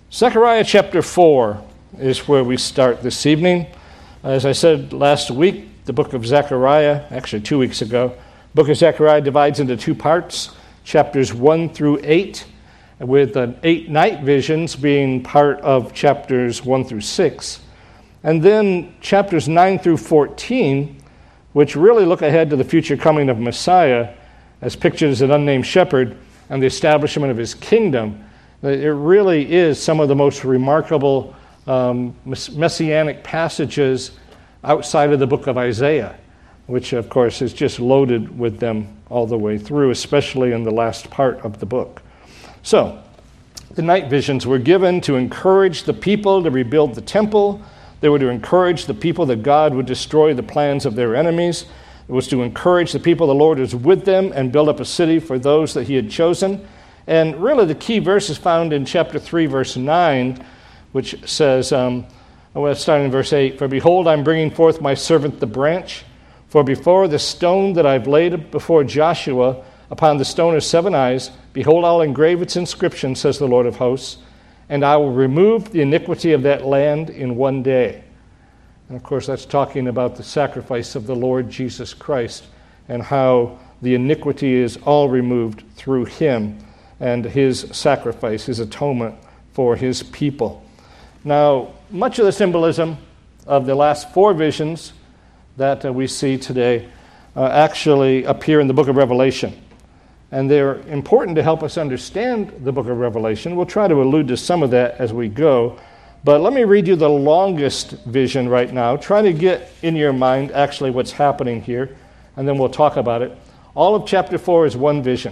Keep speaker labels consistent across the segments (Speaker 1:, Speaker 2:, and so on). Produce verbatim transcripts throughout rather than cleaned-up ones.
Speaker 1: Zechariah chapter four is where we start this evening. As I said last week, the book of Zechariah, actually two weeks ago, the book of Zechariah divides into two parts, chapters one through eight, with the eight night visions being part of chapters one through six. And then chapters nine through fourteen, which really look ahead to the future coming of Messiah, as pictured as an unnamed shepherd and the establishment of his kingdom. It really is some of the most remarkable um, messianic passages outside of the book of Isaiah, which, of course, is just loaded with them all the way through, especially in the last part of the book. So, the night visions were given to encourage the people to rebuild the temple. They were to encourage the people that God would destroy the plans of their enemies. It was to encourage the people the Lord is with them and build up a city for those that he had chosen. And really the key verse is found in chapter three, verse nine, which says, um, well, starting in verse eight, "For behold, I'm bringing forth my servant the branch, for before the stone that I've laid before Joshua, upon the stone of seven eyes, behold, I'll engrave its inscription, says the Lord of hosts, and I will remove the iniquity of that land in one day." And of course, that's talking about the sacrifice of the Lord Jesus Christ and how the iniquity is all removed through him and his sacrifice, his atonement for his people. Now, much of the symbolism of the last four visions that uh, we see today uh, actually appear in the book of Revelation. And they're important to help us understand the book of Revelation. We'll try to allude to some of that as we go. But let me read you the longest vision right now. Try to get in your mind actually what's happening here, and then we'll talk about it. All of chapter four is one vision.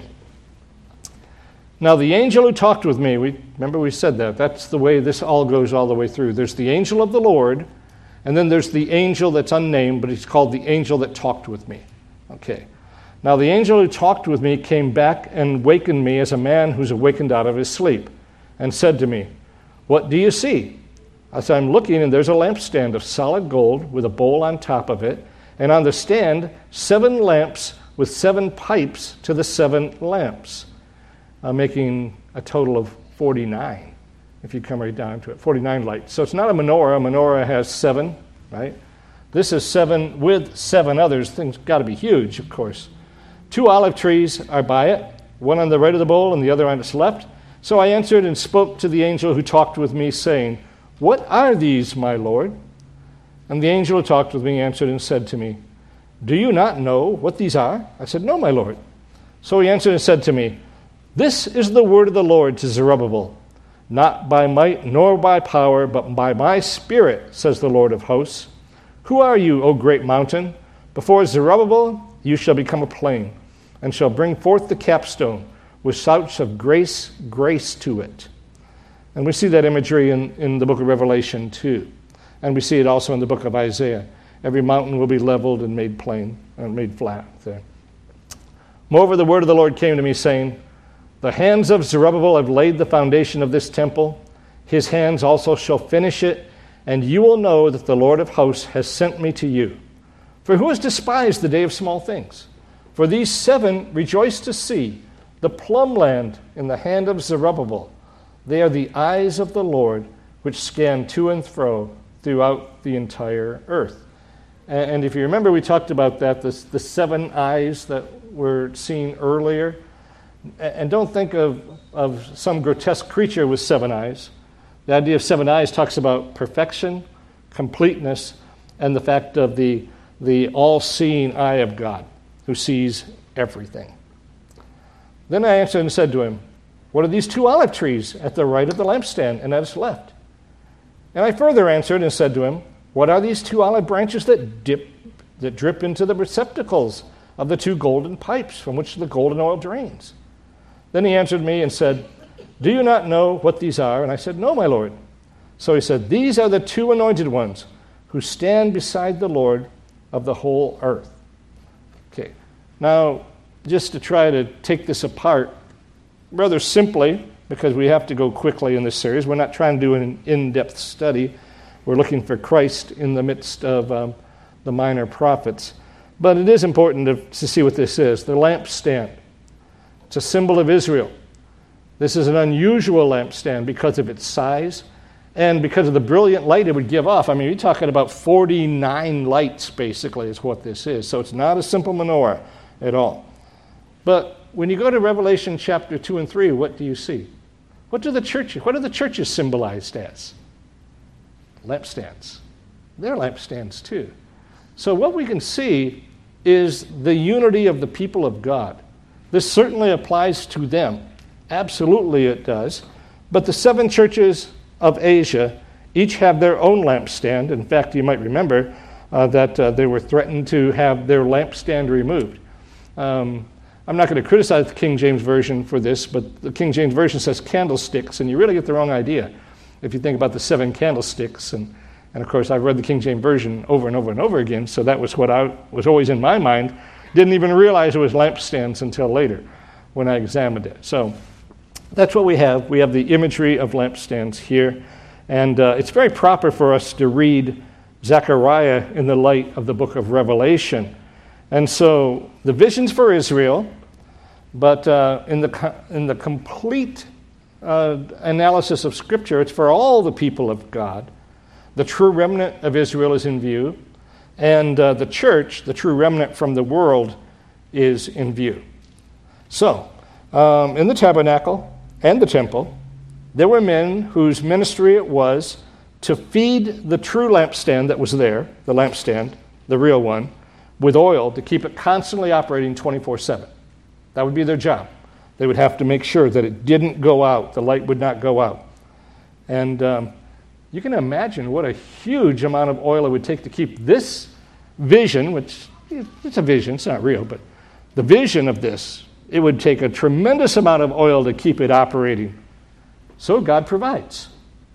Speaker 1: Now, the angel who talked with me, we remember we said that. That's the way this all goes all the way through. There's the angel of the Lord, and then there's the angel that's unnamed, but he's called the angel that talked with me. Okay. Now, the angel who talked with me came back and wakened me as a man who's awakened out of his sleep, and said to me, "What do you see?" I said, "I'm looking, and there's a lampstand of solid gold with a bowl on top of it, and on the stand, seven lamps with seven pipes to the seven lamps." Uh, making a total of forty-nine, if you come right down to it, forty-nine lights. So it's not a menorah. A menorah has seven, right? This is seven with seven others. Things got to be huge, of course. Two olive trees are by it, one on the right of the bowl and the other on its left. So I answered and spoke to the angel who talked with me, saying, "What are these, my Lord?" And the angel who talked with me answered and said to me, "Do you not know what these are?" I said, "No, my Lord." So he answered and said to me, "This is the word of the Lord to Zerubbabel, not by might nor by power, but by my spirit, says the Lord of hosts. Who are you, O great mountain? Before Zerubbabel you shall become a plain, and shall bring forth the capstone with shouts of grace, grace to it." And we see that imagery in, in the book of Revelation too. And we see it also in the book of Isaiah. Every mountain will be leveled and made plain, and made flat there. Moreover, the word of the Lord came to me, saying, "The hands of Zerubbabel have laid the foundation of this temple. His hands also shall finish it, and you will know that the Lord of hosts has sent me to you. For who has despised the day of small things? For these seven rejoice to see the plumb land in the hand of Zerubbabel. They are the eyes of the Lord, which scan to and fro throughout the entire earth." And if you remember, we talked about that, this, the seven eyes that were seen earlier. And don't think of, of some grotesque creature with seven eyes. The idea of seven eyes talks about perfection, completeness, and the fact of the, the all-seeing eye of God, who sees everything. Then I answered and said to him, "What are these two olive trees at the right of the lampstand and at its left?" And I further answered and said to him, "What are these two olive branches that dip, that drip into the receptacles of the two golden pipes from which the golden oil drains?" Then he answered me and said, "Do you not know what these are?" And I said, "No, my Lord." So he said, "These are the two anointed ones who stand beside the Lord of the whole earth." Okay, now just to try to take this apart rather simply, because we have to go quickly in this series. We're not trying to do an in-depth study. We're looking for Christ in the midst of um, the minor prophets. But it is important to, to see what this is. The lampstand. It's a symbol of Israel. This is an unusual lampstand because of its size and because of the brilliant light it would give off. I mean, you're talking about forty-nine lights, basically, is what this is. So it's not a simple menorah at all. But when you go to Revelation chapter two and three, what do you see? What do the churches, what are the churches symbolized as? Lampstands. They're lampstands too. So what we can see is the unity of the people of God. This certainly applies to them. Absolutely it does. But the seven churches of Asia each have their own lampstand. In fact, you might remember uh, that uh, they were threatened to have their lampstand removed. Um, I'm not going to criticize the King James Version for this, but the King James Version says candlesticks, and you really get the wrong idea if you think about the seven candlesticks. And, and of course, I've read the King James Version over and over and over again, so that was what I was always in my mind. Didn't even realize it was lampstands until later when I examined it. So that's what we have. We have the imagery of lampstands here, and uh, it's very proper for us to read Zechariah in the light of the book of Revelation. And so the vision's for Israel, but uh, in the in the complete uh, analysis of Scripture, it's for all the people of God. The true remnant of Israel is in view, and uh, the church, the true remnant from the world, is in view. So, um, in the tabernacle and the temple, there were men whose ministry it was to feed the true lampstand that was there, the lampstand, the real one, with oil to keep it constantly operating twenty-four seven. That would be their job. They would have to make sure that it didn't go out, the light would not go out. And um, you can imagine what a huge amount of oil it would take to keep this vision, which it's a vision, it's not real, but the vision of this, it would take a tremendous amount of oil to keep it operating. So God provides.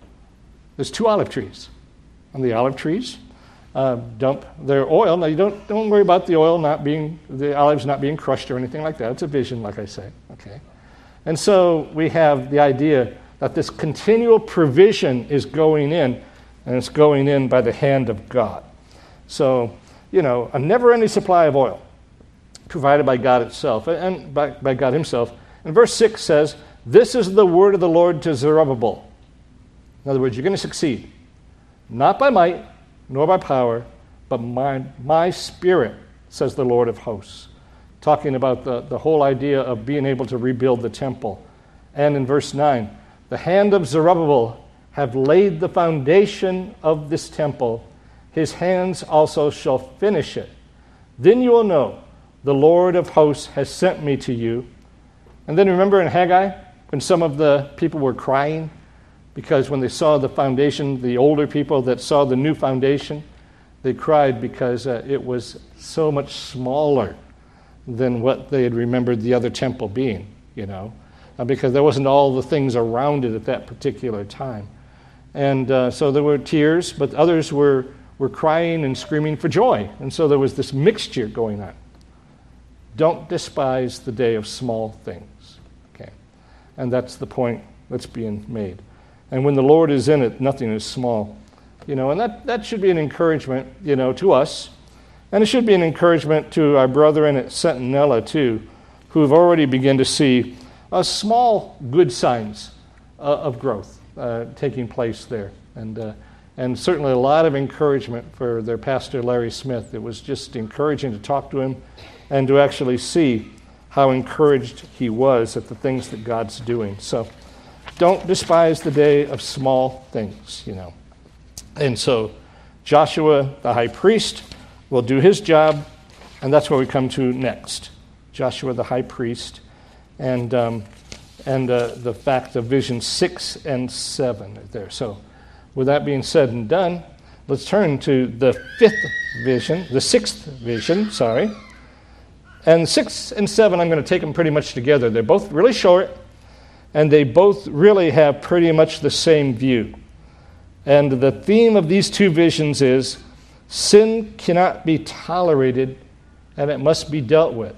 Speaker 1: There's two olive trees. On the olive trees, Uh, dump their oil. Now, you don't don't worry about the oil not being, the olives not being crushed or anything like that. It's a vision, like I say. Okay, and so we have the idea that this continual provision is going in, and it's going in by the hand of God. So, you know, a never-ending supply of oil provided by God itself and by, by God Himself. And verse six says, "This is the word of the Lord to Zerubbabel." In other words, you're going to succeed, not by might, nor by power, but my, my spirit, says the Lord of hosts. Talking about the, the whole idea of being able to rebuild the temple. And in verse nine, "The hand of Zerubbabel have laid the foundation of this temple. His hands also shall finish it. Then you will know the Lord of hosts has sent me to you." And then remember in Haggai, when some of the people were crying, because when they saw the foundation, the older people that saw the new foundation, they cried because uh, it was so much smaller than what they had remembered the other temple being, you know, uh, because there wasn't all the things around it at that particular time. And uh, so there were tears, but others were, were crying and screaming for joy. And so there was this mixture going on. Don't despise the day of small things. Okay, and that's the point that's being made. And when the Lord is in it, nothing is small. You know, and that, that should be an encouragement, you know, to us. And it should be an encouragement to our brethren at Centinela, too, who have already begun to see uh, small good signs uh, of growth uh, taking place there. And, uh, and certainly a lot of encouragement for their pastor, Larry Smith. It was just encouraging to talk to him and to actually see how encouraged he was at the things that God's doing. So don't despise the day of small things, you know. And so Joshua, the high priest, will do his job, and that's where we come to next. Joshua, the high priest, and um, and uh, the fact of vision six and seven there. So with that being said and done, let's turn to the fifth vision, the sixth vision, sorry. And six and seven, I'm going to take them pretty much together. They're both really short, and they both really have pretty much the same view. And the theme of these two visions is sin cannot be tolerated and it must be dealt with.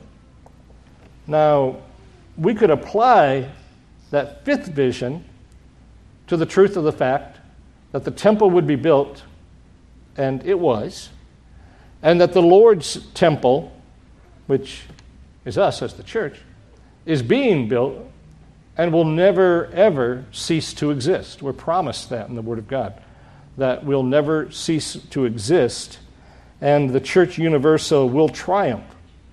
Speaker 1: Now, we could apply that fifth vision to the truth of the fact that the temple would be built, and it was, and that the Lord's temple, which is us as the church, is being built, and will never, ever cease to exist. We're promised that in the Word of God, that will never cease to exist, and the church universal will triumph.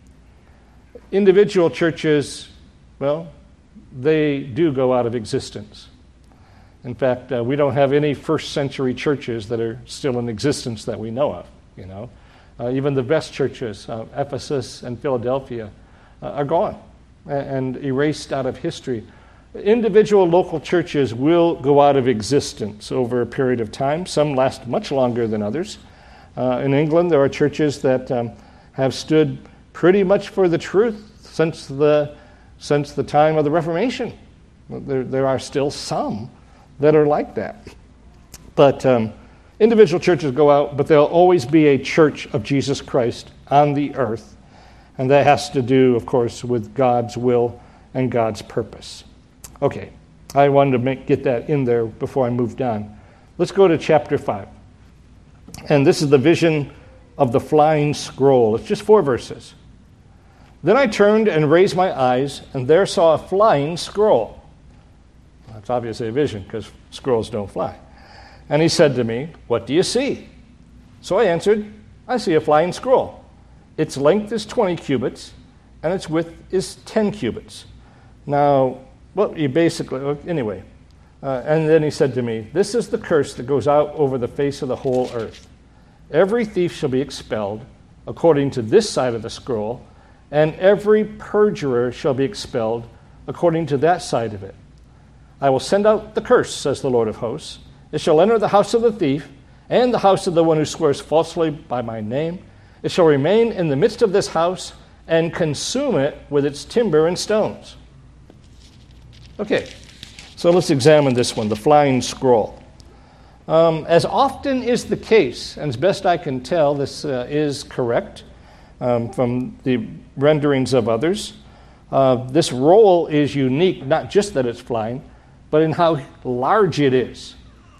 Speaker 1: Individual churches, well, they do go out of existence. In fact, uh, we don't have any first century churches that are still in existence that we know of, you know. Uh, even the best churches, uh, Ephesus and Philadelphia, uh, are gone and, and erased out of history. Individual local churches will go out of existence over a period of time. Some last much longer than others. Uh, in England, there are churches that um, have stood pretty much for the truth since the since the time of the Reformation. There, there are still some that are like that. But um, individual churches go out, but there'll always be a church of Jesus Christ on the earth. And that has to do, of course, with God's will and God's purpose. Okay, I wanted to make, get that in there before I moved on. Let's go to chapter five. And this is the vision of the flying scroll. It's just four verses. Then I turned and raised my eyes, and there saw a flying scroll. That's obviously a vision, because scrolls don't fly. And he said to me, "What do you see?" So I answered, "I see a flying scroll. Its length is twenty cubits, and its width is ten cubits." Now, well, you basically, anyway. Uh, and then he said to me, "This is the curse that goes out over the face of the whole earth. Every thief shall be expelled according to this side of the scroll, and every perjurer shall be expelled according to that side of it. I will send out the curse, says the Lord of hosts. It shall enter the house of the thief and the house of the one who swears falsely by my name. It shall remain in the midst of this house and consume it with its timber and stones." Okay, so let's examine this one, the flying scroll. Um, as often is the case, and as best I can tell, this uh, is correct um, from the renderings of others, uh, this roll is unique, not just that it's flying, but in how large it is.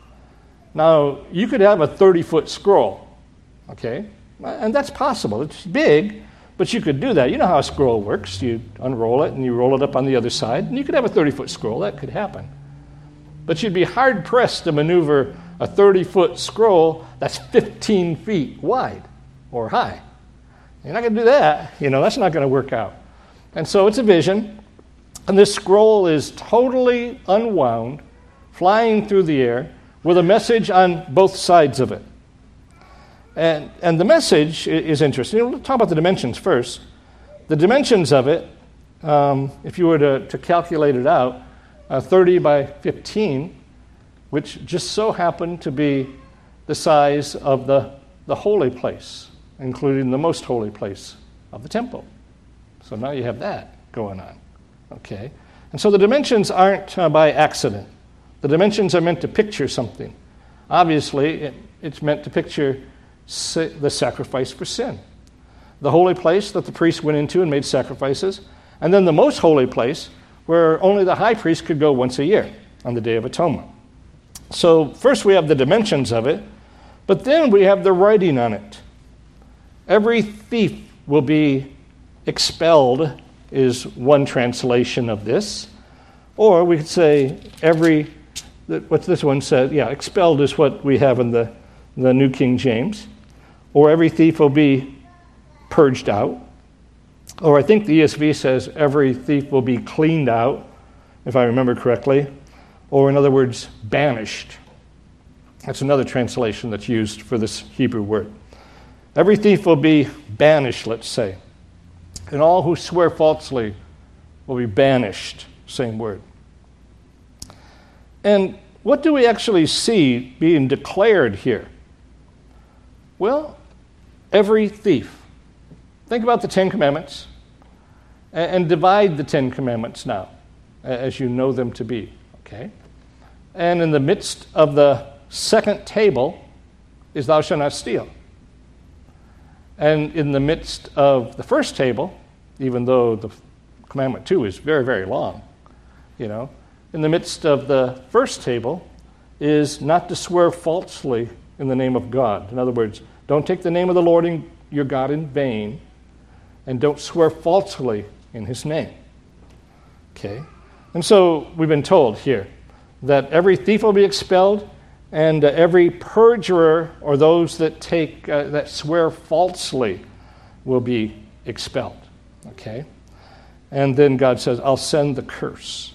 Speaker 1: Now, you could have a thirty-foot scroll, okay? And that's possible. It's big, but you could do that. You know how a scroll works. You unroll it, and you roll it up on the other side, and you could have a thirty-foot scroll. That could happen. But you'd be hard-pressed to maneuver a thirty-foot scroll that's fifteen feet wide or high. You're not going to do that. You know, that's not going to work out. And so it's a vision, and this scroll is totally unwound, flying through the air, with a message on both sides of it. And, and the message is interesting. We'll talk about the dimensions first. The dimensions of it, um, if you were to, to calculate it out, uh, thirty by fifteen, which just so happened to be the size of the, the holy place, including the most holy place of the temple. So now you have that going on. Okay? And so the dimensions aren't uh, by accident. The dimensions are meant to picture something. Obviously, it, it's meant to picture sa- the sacrifice for sin. The holy place that the priest went into and made sacrifices, and then the most holy place where only the high priest could go once a year on the Day of Atonement. So first we have the dimensions of it, but then we have the writing on it. Every thief will be expelled is one translation of this. Or we could say every, what this one says, yeah, expelled is what we have in the, the New King James. Or every thief will be purged out. Or I think the E S V says every thief will be cleaned out, if I remember correctly. Or in other words, banished. That's another translation that's used for this Hebrew word. Every thief will be banished, let's say. And all who swear falsely will be banished. Same word. And what do we actually see being declared here? Well, every thief. Think about the Ten Commandments and, and divide the Ten Commandments now as you know them to be. Okay? And in the midst of the second table is thou shalt not steal. And in the midst of the first table, even though the commandment two is very, very long, you know, in the midst of the first table is not to swear falsely in the name of God. In other words, don't take the name of the Lord in, your God in vain, and don't swear falsely in his name. Okay? And so we've been told here that every thief will be expelled, and uh, every perjurer or those that take uh, that swear falsely will be expelled. Okay? And then God says, I'll send the curse.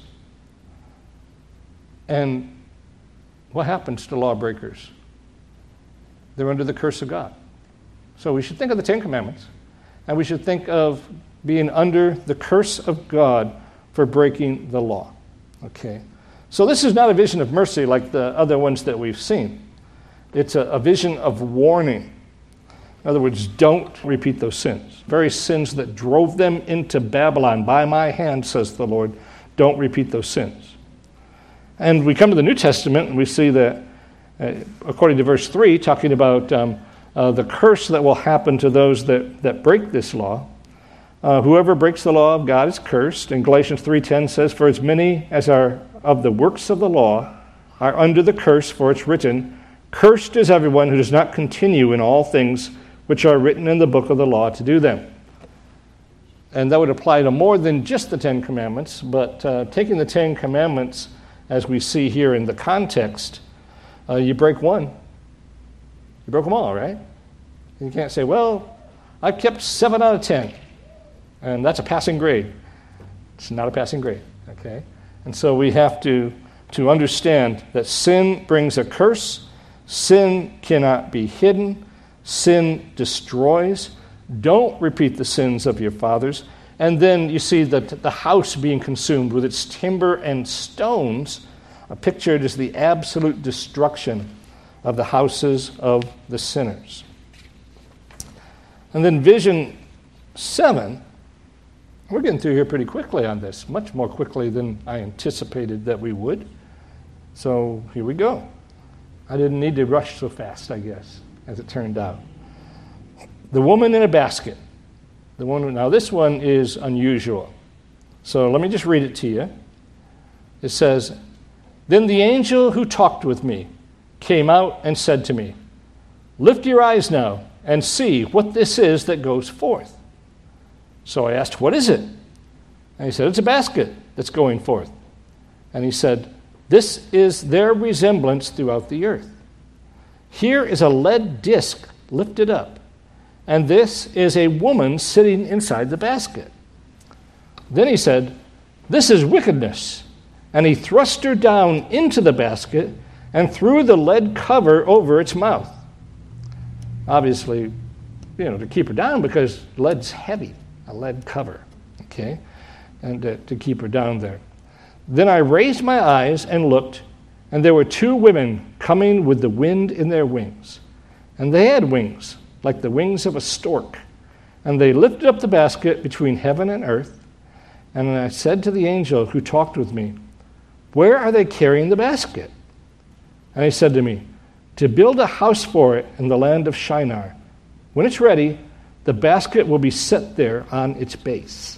Speaker 1: And what happens to lawbreakers? They're under the curse of God. So we should think of the Ten Commandments, and we should think of being under the curse of God for breaking the law. Okay? So this is not a vision of mercy like the other ones that we've seen. It's a, a vision of warning. In other words, don't repeat those sins. Very sins that drove them into Babylon by my hand, says the Lord. Don't repeat those sins. And we come to the New Testament and we see that, uh, according to verse three, talking about um, uh, the curse that will happen to those that, that break this law. Uh, whoever breaks the law of God is cursed. And Galatians three ten says, for as many as are of the works of the law are under the curse, for it's written, cursed is everyone who does not continue in all things which are written in the book of the law to do them. And that would apply to more than just the Ten Commandments, but uh, taking the Ten Commandments, as we see here in the context, uh, you break one, you broke them all, right? You can't say, well, I've kept seven out of ten, and that's a passing grade. It's not a passing grade, okay? And so we have to, to understand that sin brings a curse, sin cannot be hidden, sin destroys. Don't repeat the sins of your fathers. And then you see that the house being consumed with its timber and stones, pictured as the absolute destruction of the houses of the sinners. And then vision seven, we're getting through here pretty quickly on this, much more quickly than I anticipated that we would. So here we go. I didn't need to rush so fast, I guess, as it turned out. The woman in a basket. The one, now this one is unusual. So let me just read it to you. It says, then the angel who talked with me came out and said to me, lift your eyes now and see what this is that goes forth. So I asked, what is it? And he said, it's a basket that's going forth. And he said, this is their resemblance throughout the earth. Here is a lead disc lifted up, and this is a woman sitting inside the basket. Then he said, this is wickedness. And he thrust her down into the basket and threw the lead cover over its mouth. Obviously, you know, to keep her down because lead's heavy, a lead cover, okay, and uh, to keep her down there. Then I raised my eyes and looked, and there were two women coming with the wind in their wings. And they had wings, like the wings of a stork. And they lifted up the basket between heaven and earth. And I said to the angel who talked with me, where are they carrying the basket? And he said to me, to build a house for it in the land of Shinar. When it's ready, the basket will be set there on its base.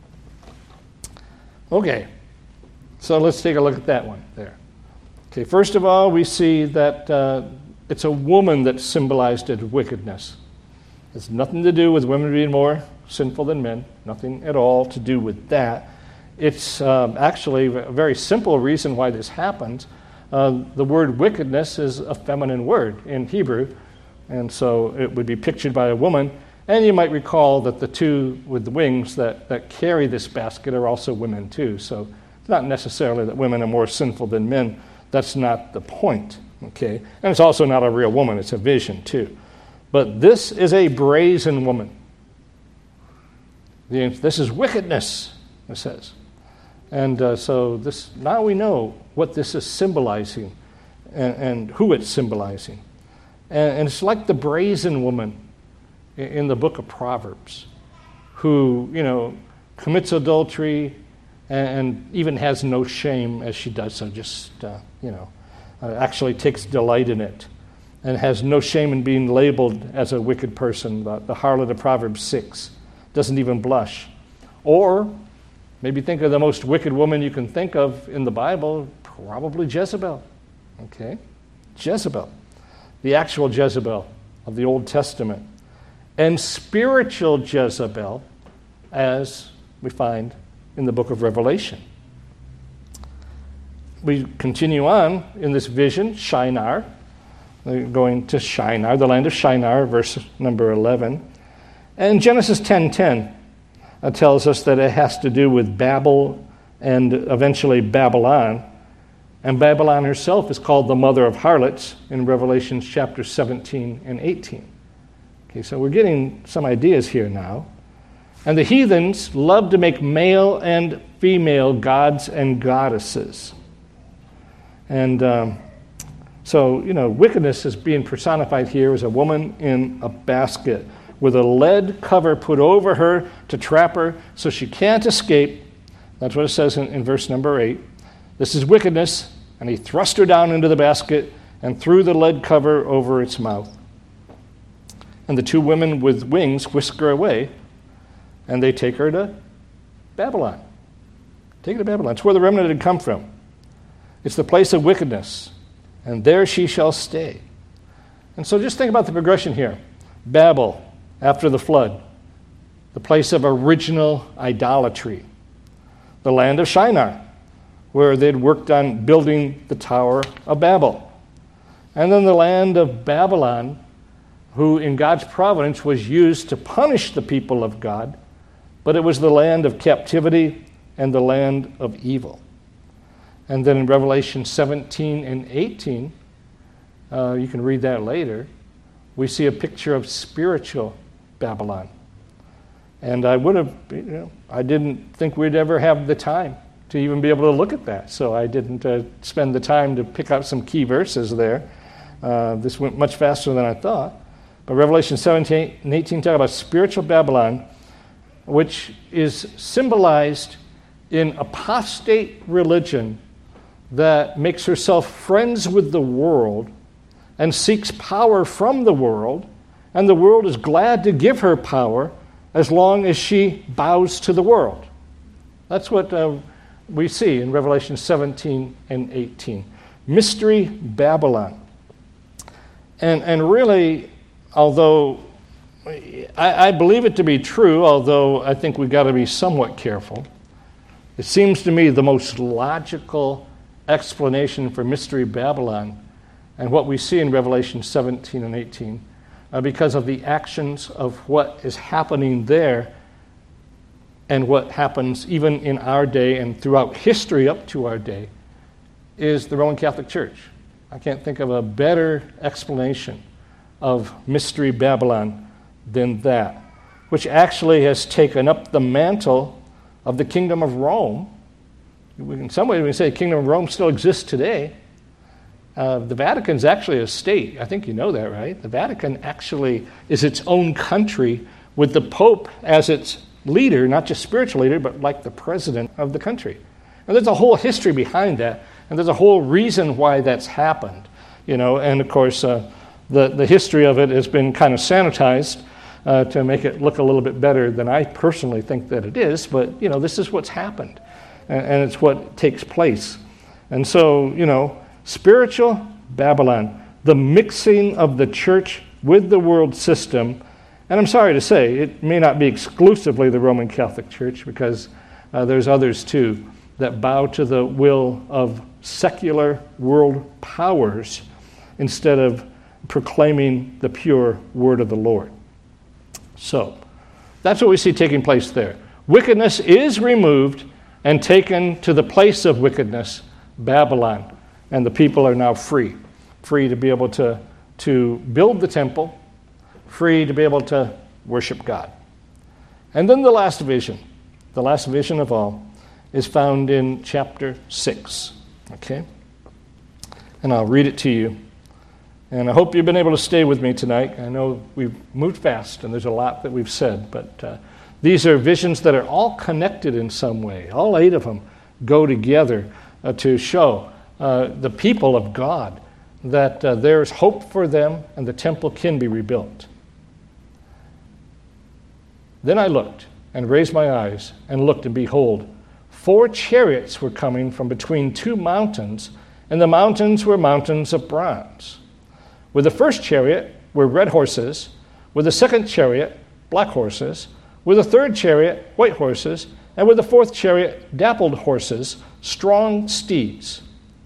Speaker 1: Okay, so let's take a look at that one there. Okay, first of all, we see that uh, it's a woman that symbolized as wickedness. It's nothing to do with women being more sinful than men, nothing at all to do with that. It's um, actually a very simple reason why this happens. Uh, the word wickedness is a feminine word in Hebrew, and so it would be pictured by a woman. And you might recall that the two with the wings that, that carry this basket are also women too. So it's not necessarily that women are more sinful than men. That's not the point, okay? And it's also not a real woman. It's a vision too. But this is a brazen woman. The, this is wickedness, it says. And uh, so this now we know what this is symbolizing and, and who it's symbolizing. And, and it's like the brazen woman in, in the book of Proverbs who, you know, commits adultery and, and even has no shame as she does so, just, uh, you know, uh, actually takes delight in it and has no shame in being labeled as a wicked person. The, the harlot of Proverbs six doesn't even blush. Or maybe think of the most wicked woman you can think of in the Bible, probably Jezebel. Okay? Jezebel. The actual Jezebel of the Old Testament. And spiritual Jezebel, as we find in the book of Revelation. we continue on in this vision, Shinar, We're going to Shinar, the land of Shinar, verse number eleven. And Genesis ten ten uh, tells us that it has to do with Babel and eventually Babylon. And Babylon herself is called the mother of harlots in Revelation chapter seventeen and eighteen. Okay, so we're getting some ideas here now. And the heathens love to make male and female gods and goddesses. And um, so, you know, wickedness is being personified here as a woman in a basket with a lead cover put over her to trap her so she can't escape. That's what it says in, in verse number eight. This is wickedness, and he thrust her down into the basket and threw the lead cover over its mouth. And the two women with wings whisk her away, and they take her to Babylon. Take her to Babylon. It's where the remnant had come from. It's the place of wickedness, and there she shall stay. And so just think about the progression here. Babel, after the flood, the place of original idolatry. The land of Shinar, where they'd worked on building the Tower of Babel. And then the land of Babylon, who in God's providence was used to punish the people of God, but it was the land of captivity and the land of evil. And then in Revelation seventeen and eighteen, uh, you can read that later, we see a picture of spiritual Babylon. And I would have, you know, I didn't think we'd ever have the time to even be able to look at that. So I didn't uh, spend the time to pick out some key verses there. Uh, this went much faster than I thought. But Revelation seventeen and eighteen talk about spiritual Babylon, which is symbolized in apostate religion that makes herself friends with the world and seeks power from the world, and the world is glad to give her power as long as she bows to the world. That's what uh, we see in Revelation seventeen and eighteen. Mystery Babylon. And, and really, although I, I believe it to be true, although I think we've got to be somewhat careful, it seems to me the most logical explanation for Mystery Babylon and what we see in Revelation seventeen and eighteen, uh, because of the actions of what is happening there and what happens even in our day and throughout history up to our day, is the Roman Catholic Church. I can't think of a better explanation of Mystery Babylon than that, which actually has taken up the mantle of the Kingdom of Rome. In some ways, we can say the Kingdom of Rome still exists today. Uh, the Vatican's actually a state. I think you know that, right? The Vatican actually is its own country with the Pope as its leader, not just spiritual leader, but like the president of the country. And there's a whole history behind that, and there's a whole reason why that's happened. You know, and of course, uh, the, the history of it has been kind of sanitized uh, to make it look a little bit better than I personally think that it is, but, you know, this is what's happened. And it's what takes place. And so, you know, spiritual Babylon, the mixing of the church with the world system. And I'm sorry to say, it may not be exclusively the Roman Catholic Church, because uh, there's others too that bow to the will of secular world powers instead of proclaiming the pure word of the Lord. So, that's what we see taking place there. Wickedness is removed and taken to the place of wickedness, Babylon. And the people are now free. Free to be able to, to build the temple, free to be able to worship God. And then the last vision, the last vision of all, is found in chapter six. Okay? And I'll read it to you. And I hope you've been able to stay with me tonight. I know we've moved fast and there's a lot that we've said, but uh, these are visions that are all connected in some way. All eight of them go together uh, to show uh, the people of God that uh, there's hope for them and the temple can be rebuilt. Then I looked and raised my eyes and looked, and behold, four chariots were coming from between two mountains, and the mountains were mountains of bronze. With the first chariot were red horses, with the second chariot black horses, with the third chariot white horses, and with the fourth chariot dappled horses, strong steeds.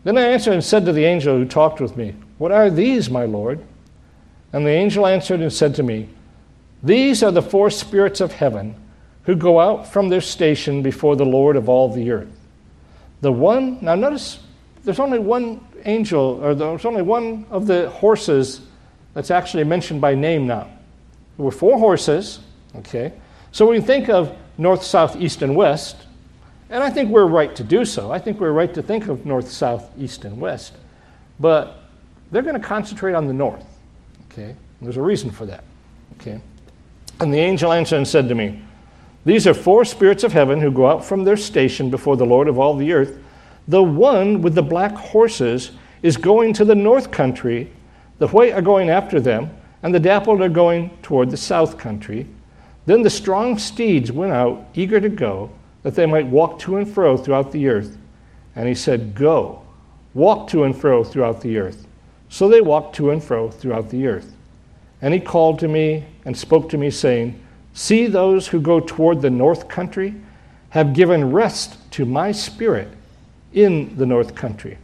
Speaker 1: Then I answered and said to the angel who talked with me, What are these, my Lord? And the angel answered and said to me, These are the four spirits of heaven who go out from their station before the Lord of all the earth. The one, now notice, there's only one angel, or there's only one of the horses that's actually mentioned by name now. There were four horses, okay? So when you think of north, south, east, and west, and I think we're right to do so. I think we're right to think of north, south, east, and west. But they're going to concentrate on the north, okay? And there's a reason for that, okay? And the angel answered and said to me, These are four spirits of heaven who go out from their station before the Lord of all the earth. The one with the black horses is going to the north country, the white are going after them, and the dappled are going toward the south country. Then the strong steeds went out, eager to go, that they might walk to and fro throughout the earth. And he said, Go, walk to and fro throughout the earth. So they walked to and fro throughout the earth. And he called to me and spoke to me, saying, See, those who go toward the north country have given rest to my spirit in the north country.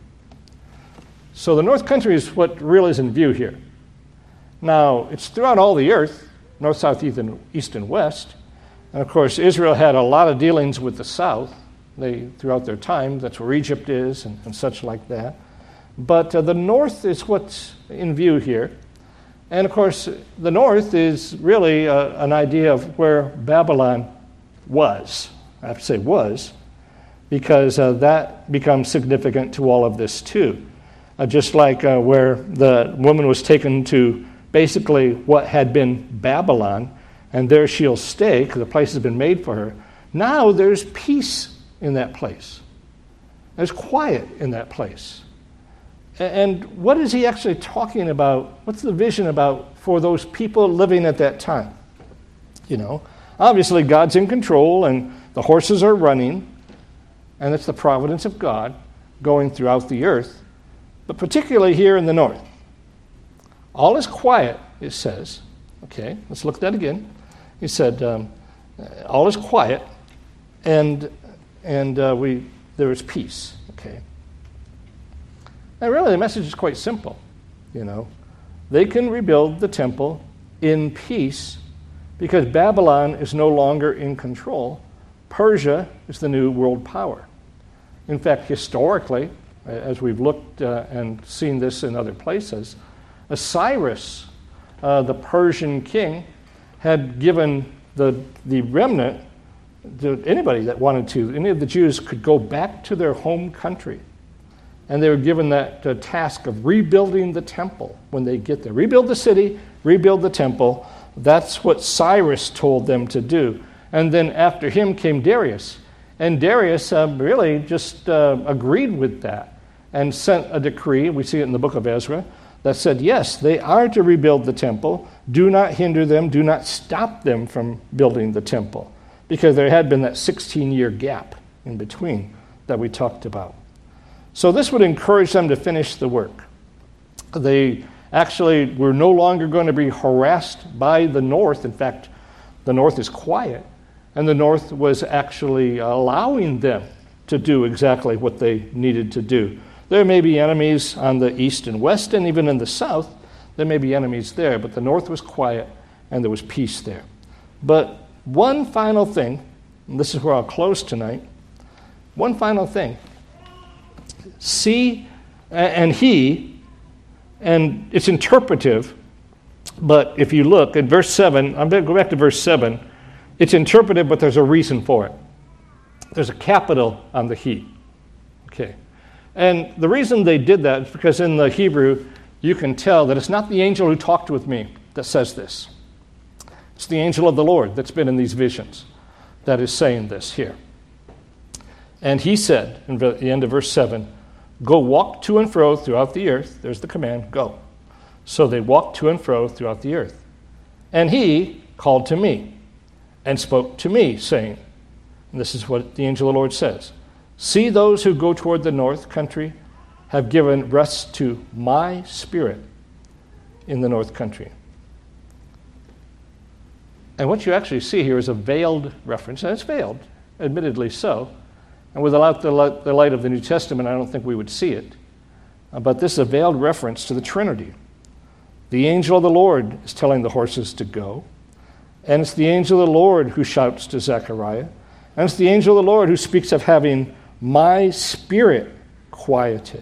Speaker 1: So the north country is what really is in view here. Now, it's throughout all the earth, north, south, east, and, east, and west. And of course, Israel had a lot of dealings with the south they, throughout their time. That's where Egypt is and, and such like that. But uh, the north is what's in view here. And of course, the north is really uh, an idea of where Babylon was. I have to say was, because uh, that becomes significant to all of this too. Uh, just like uh, where the woman was taken to basically what had been Babylon, and there she'll stay because the place has been made for her. Now there's peace in that place. There's quiet in that place. And what is he actually talking about? What's the vision about for those people living at that time? You know, obviously God's in control and the horses are running, and it's the providence of God going throughout the earth, but particularly here in the north. All is quiet, it says. Okay, let's look at that again. He said, um, all is quiet, and and uh, we there is peace. Okay. Now, really, the message is quite simple. You know, they can rebuild the temple in peace because Babylon is no longer in control. Persia is the new world power. In fact, historically, as we've looked uh, and seen this in other places, Cyrus, uh, the Persian king, had given the the remnant to anybody that wanted to. Any of the Jews could go back to their home country. And they were given that uh, task of rebuilding the temple when they get there. Rebuild the city, rebuild the temple. That's what Cyrus told them to do. And then after him came Darius. And Darius uh, really just uh, agreed with that and sent a decree, we see it in the book of Ezra, that said, yes, they are to rebuild the temple. Do not hinder them. Do not stop them from building the temple. Because there had been that sixteen-year gap in between that we talked about. So this would encourage them to finish the work. They actually were no longer going to be harassed by the north. In fact, the north is quiet, and the north was actually allowing them to do exactly what they needed to do. There may be enemies on the east and west, and even in the south, there may be enemies there, but the north was quiet, and there was peace there. But one final thing, and this is where I'll close tonight, one final thing. See, and he, and it's interpretive, but if you look at verse seven, I'm going to go back to verse seven, it's interpretive, but there's a reason for it. There's a capital on the he. Okay. And the reason they did that is because in the Hebrew, you can tell that it's not the angel who talked with me that says this. It's the angel of the Lord that's been in these visions that is saying this here. And he said, in the end of verse seven, go walk to and fro throughout the earth. There's the command, go. So they walked to and fro throughout the earth. And he called to me and spoke to me, saying, and this is what the angel of the Lord says, see, those who go toward the north country have given rest to my spirit in the north country. And what you actually see here is a veiled reference, and it's veiled, admittedly so. And without the light of the New Testament, I don't think we would see it. Uh, but this is a veiled reference to the Trinity. The angel of the Lord is telling the horses to go. And it's the angel of the Lord who shouts to Zechariah. And it's the angel of the Lord who speaks of having my spirit quieted.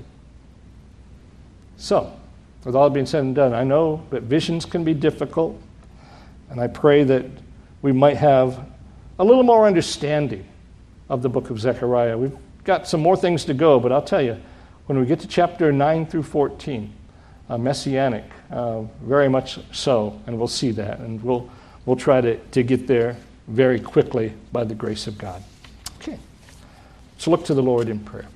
Speaker 1: So, with all being said and done, I know that visions can be difficult. And I pray that we might have a little more understanding of the book of Zechariah. We've got some more things to go, but I'll tell you, when we get to chapter nine through fourteen, uh, messianic, uh, very much so, and we'll see that, and we'll we'll try to, to get there very quickly by the grace of God. Okay, let's look to the Lord in prayer.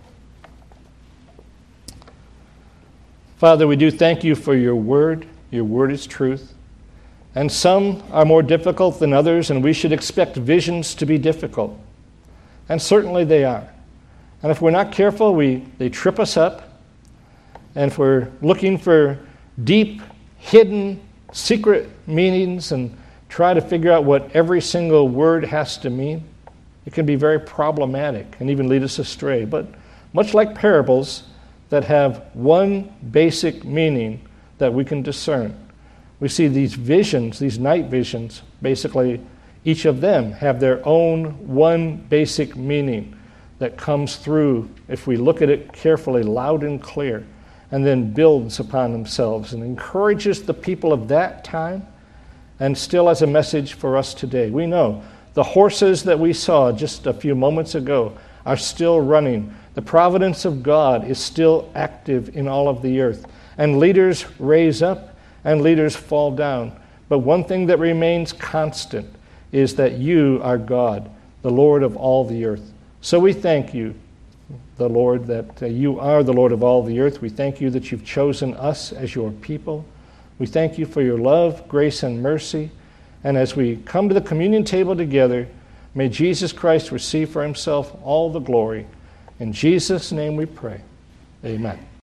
Speaker 1: Father, we do thank you for your word. Your word is truth. And some are more difficult than others, and we should expect visions to be difficult. And certainly they are. And if we're not careful, we they trip us up. And if we're looking for deep, hidden, secret meanings and try to figure out what every single word has to mean, it can be very problematic and even lead us astray. But much like parables that have one basic meaning that we can discern, we see these visions, these night visions, basically each of them have their own one basic meaning that comes through, if we look at it carefully, loud and clear, and then builds upon themselves and encourages the people of that time and still as a message for us today. We know the horses that we saw just a few moments ago are still running. The providence of God is still active in all of the earth. And leaders raise up and leaders fall down. But one thing that remains constant is that you are God, the Lord of all the earth. So we thank you, the Lord, that uh, you are the Lord of all the earth. We thank you that you've chosen us as your people. We thank you for your love, grace, and mercy. And as we come to the communion table together, may Jesus Christ receive for himself all the glory. In Jesus' name we pray. Amen.